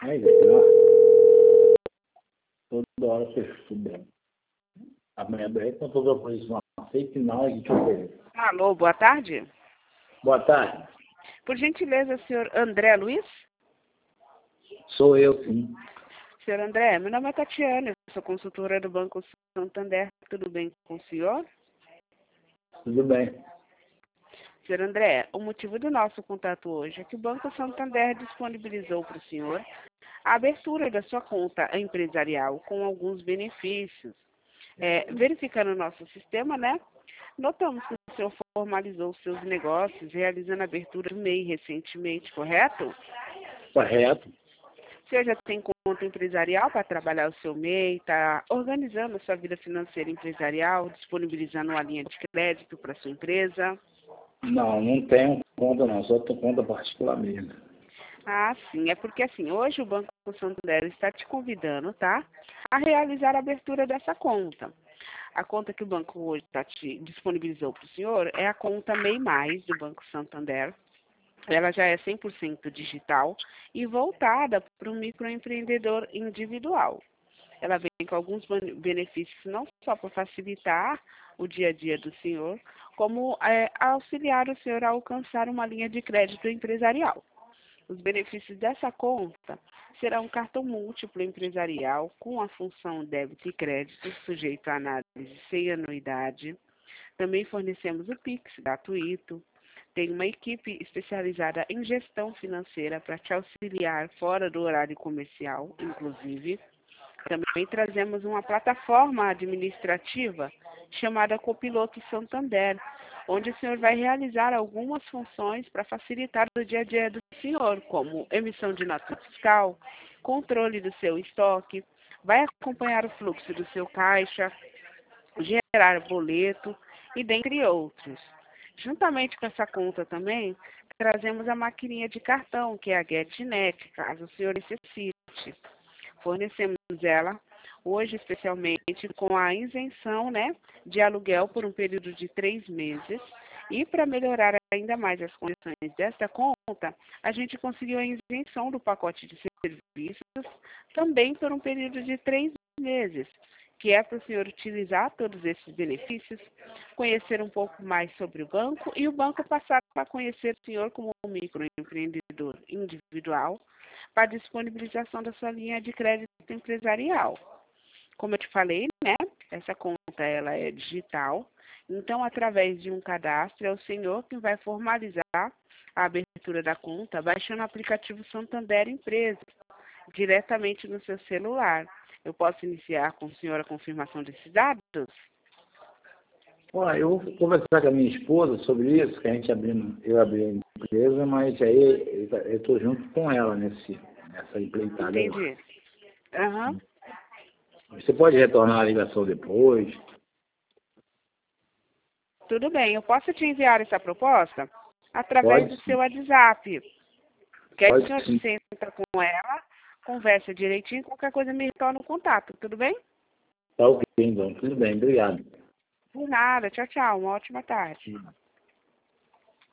mais, toda hora você estuda. Amanhã é contador por isso, não aceita e não, a gente oferece. Alô, boa tarde. Boa tarde. Por gentileza, senhor André Luiz? Sou eu, sim. Senhor André, meu nome é Tatiana, eu sou consultora do Banco Santander. Tudo bem com o senhor? Tudo bem. Senhor André, o motivo do nosso contato hoje é que o Banco Santander disponibilizou para o senhor a abertura da sua conta empresarial com alguns benefícios. Verificando o nosso sistema, né? Notamos que o senhor formalizou seus negócios realizando a abertura do MEI recentemente, correto? Correto. O senhor já tem conta empresarial para trabalhar o seu MEI, está organizando a sua vida financeira empresarial, disponibilizando uma linha de crédito para a sua empresa? Não tenho conta não, só tenho conta particular mesmo. Ah, sim, é porque assim, hoje o Banco Santander está te convidando, tá? A realizar a abertura dessa conta. A conta que o banco hoje te disponibilizou para o senhor é a conta MEI Mais do Banco Santander. Ela já é 100% digital e voltada para o microempreendedor individual. Ela vem com alguns benefícios não só para facilitar o dia a dia do senhor, como auxiliar o senhor a alcançar uma linha de crédito empresarial. Os benefícios dessa conta serão um cartão múltiplo empresarial com a função débito e crédito, sujeito à análise sem anuidade. Também fornecemos o Pix gratuito. Tem uma equipe especializada em gestão financeira para te auxiliar fora do horário comercial, inclusive. Também trazemos uma plataforma administrativa chamada Copiloto Santander, onde o senhor vai realizar algumas funções para facilitar o dia a dia do senhor, como emissão de nota fiscal, controle do seu estoque, vai acompanhar o fluxo do seu caixa, gerar boleto e dentre outros. Juntamente com essa conta também, trazemos a maquininha de cartão, que é a GetNet, caso o senhor necessite. Fornecemos ela hoje, especialmente, com a isenção, né, de aluguel por um período de 3 meses. E para melhorar ainda mais as condições desta conta, a gente conseguiu a isenção do pacote de serviços também por um período de 3 meses, que é para o senhor utilizar todos esses benefícios, conhecer um pouco mais sobre o banco e o banco passar a conhecer o senhor como um microempreendedor individual para a disponibilização da sua linha de crédito empresarial. Como eu te falei, né, essa conta ela é digital, então através de um cadastro é o senhor quem vai formalizar a abertura da conta, baixando o aplicativo Santander Empresas, diretamente no seu celular. Eu posso iniciar com o senhor a confirmação desses dados? Olha, eu vou conversar com a minha esposa sobre isso, que a gente eu abri a empresa, mas aí eu estou junto com ela nessa empreitada. Entendi. Aham. Você pode retornar a ligação depois? Tudo bem, eu posso te enviar essa proposta através Pode do sim. seu WhatsApp. Quer que o senhor Sim. senta com ela, conversa direitinho, qualquer coisa me retorna o contato, tudo bem? Tá ok, então. Tudo bem, obrigado. Por nada, tchau, tchau, uma ótima tarde.